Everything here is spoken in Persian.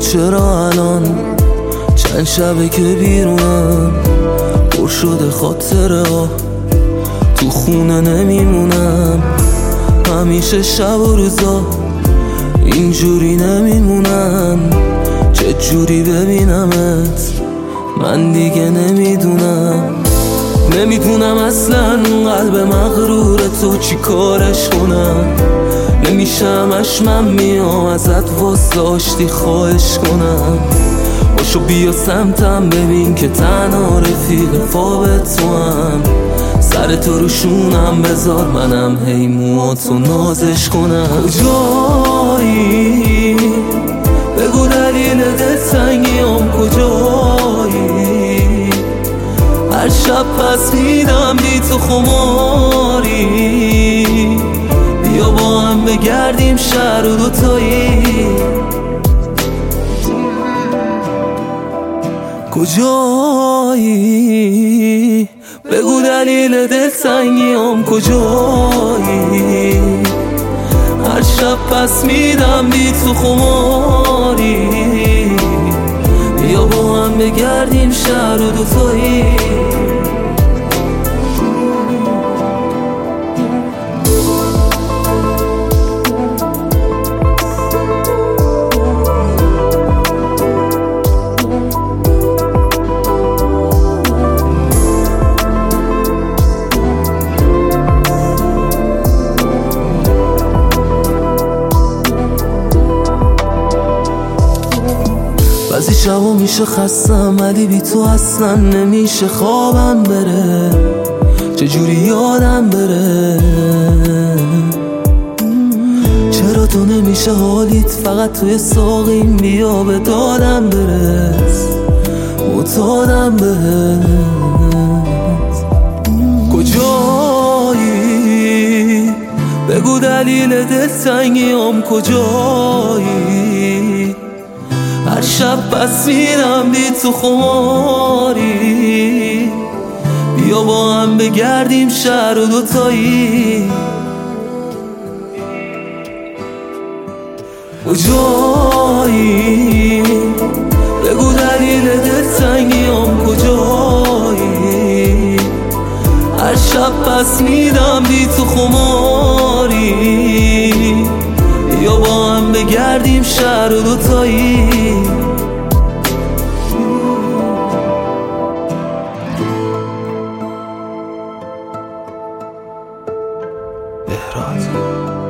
چرا الان چند شبه که بیرونم پر شده خاطره ها، تو خونه نمیمونم، همیشه شب و روزا اینجوری نمیمونن. چه جوری ببینمت من دیگه نمیدونم اصلا قلب مغرور تو چی کارش کنم. نمیشم من میام ازت واسه آشتی خواهش کنم. باشو بیا سمتم ببین که تنها رفیق خواب تو هم. سر تو رو شونم بذار منم هی موهاتو نازش کنم. کجایی؟ بگو دلیل دلتنگیام کجایی؟ هر شب پس میدم بی تو خماری. بیا با هم بگردیم شهر و دوتایی. کجایی؟ بگو دلیل دلتنگیام کجایی؟ هر شب پس میدم بی تو خماری. بیا با هم بگردیم شهر و دوتایی. بعضی شبا میشه خستم ولی بی تو اصلا نمیشه خوابم بره. چجوری یادم بره؟ چرا تو نمیشه حالیت فقط توی ساقیم بیا به دادم برس، معتادم بهت. کجایی؟ بگو دلیل دلتنگیام کجایی؟ هر شب پس میرم بی تو خماری. بیا با هم بگردیم شهر و دوتایی. کجایی؟ بگو دلیل دلتنگیام کجایی؟ هر شب پس میدم بی تو خماری. بیا با هم بگردیم شهر و دوتایی. بهراد